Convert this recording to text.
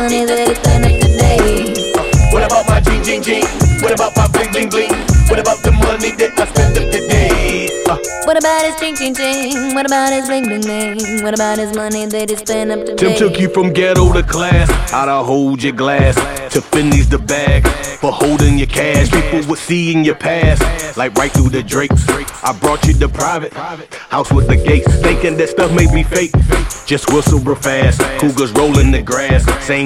money that he spent up today? What about my jing jing jing? What about my bling bling bling? What about the money that I spent up today? What about his ching ching ching? What about his bling bling bling? What about his money that he spent up today? Tim took you from ghetto to class. How'd I hold your glass? To Finley's the bag for holding your cash. People would see in your past, like right through the drapes. I brought you to private house with the gates, thinking that stuff may be fake. Just whistle real fast. Cougars rolling the grass. Same